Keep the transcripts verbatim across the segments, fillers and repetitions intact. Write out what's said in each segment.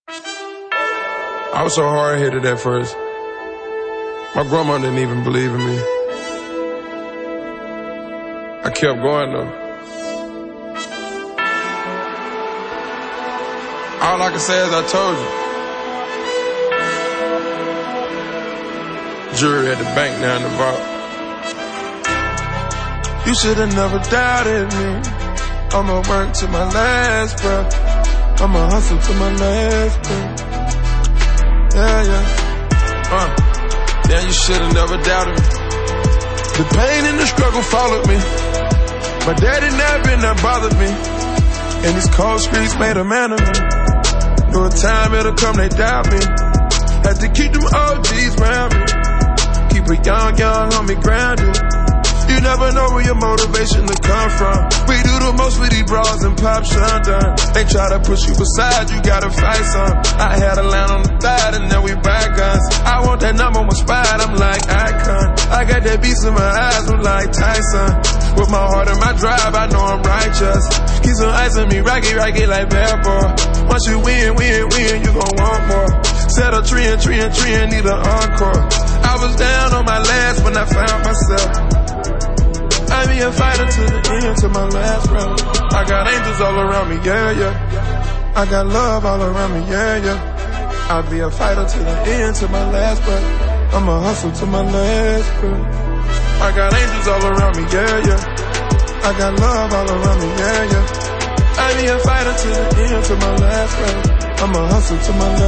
I was so hard-headed at first. My grandma didn't even believe in me. I kept going though. All I can say is I told you. Jury at the bank down the vault. You should've never doubted me. I'ma work to my last breath. I'ma hustle to my last breath. Yeah, yeah. Uh, yeah, you should've never doubted me. The pain and the struggle followed me. My daddy never never bothered me. And these cold streets made a man of me. Knew a time it'll come, they doubt me. Had to keep them O Gs around me. Keep a young, young homie grounded. You never know where your motivation to come from. We do the most with these bras and pop shundun. They try to push you aside, you gotta fight some. I had a line on the thigh and now we buy guns. I want that number one spot, I'm like Icon. I got that beast in my eyes, I'm like Tyson. With my heart and my drive, I know I'm righteous. Keep some ice on me, rocky, rocky like bad boy. Once you win, win, win, you gon' want more. Set a tree and tree and tree and need an encore. I was down on my last when I found myself. I be a fighter to the end, to my last breath. I got angels all around me, yeah, yeah. I got love all around me, yeah, yeah. I be a fighter to the end, to my last breath. I'ma hustle to my last breath. I got angels all around me, yeah, yeah. I got love all around me, yeah, yeah. I be a fighter to the end, to my last breath. I'ma hustle to my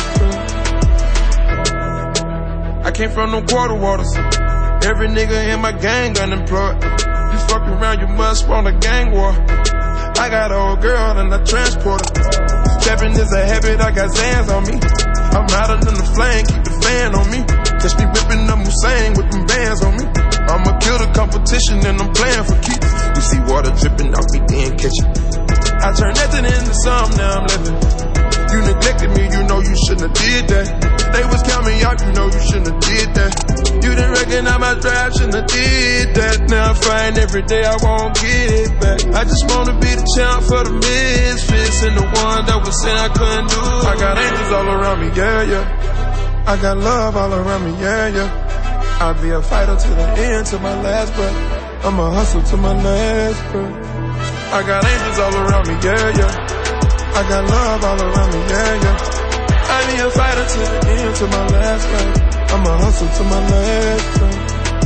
last breath. I came from no quarter waters. Every nigga in my gang unemployed. You fuck around, you must want a gang war. I got an old girl and I transport her. Stepping is a habit, I got Zans on me. I'm hotter than the flame, keep the fan on me. Catch me whipping up Hussein with them bands on me. I'ma kill the competition and I'm playing for keeps. You see water dripping off me, then catch it. I turn nothing into something, now I'm living. You neglected me, you know you shouldn't have did that. They was counting me out, you know you shouldn't have did that. You didn't recognize my drive, shouldn't have did that. Now I find every day I won't get it back. I just wanna be the champ for the misfits and the one that was saying I couldn't do it. I got angels all around me, yeah, yeah. I got love all around me, yeah, yeah. I'll be a fighter to the end, to my last breath. I'ma hustle to my last breath. I got angels all around me, yeah, yeah. I got love all around me, yeah, yeah. I be a fighter to the end, to my last breath. I'ma hustle to my last breath.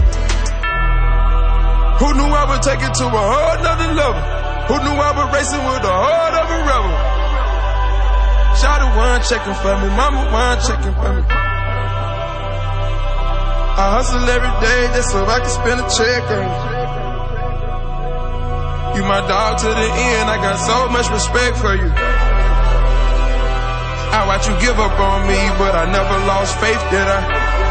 Who knew I would take it to a whole nother level? Who knew I would racing with the heart of a rebel? Shawty one checking for me, mama one checking for me. I hustle every day just so I can spend a check on you. You my dog to the end, I got so much respect for you. I watch you give up on me, but I never lost faith, did I?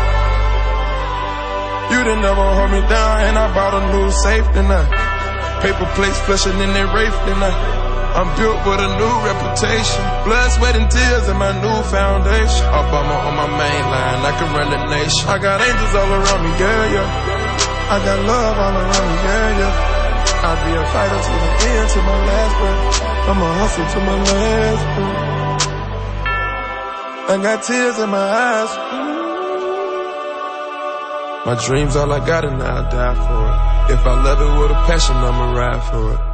You didn't never hold me down, and I bought a new safe, didn't I? Paper plates flushing in their rafe, didn't I? I'm built with a new reputation. Blood, sweat, and tears in my new foundation. Obama on my main line, I can run the nation. I got angels all around me, yeah, yeah. I got love all around me, yeah, yeah. I'll be a fighter to the end, to my last breath. I'ma hustle to my last breath. I got tears in my eyes. My dreams all I got and I'll die for it. If I love it with a passion, I'ma ride for it.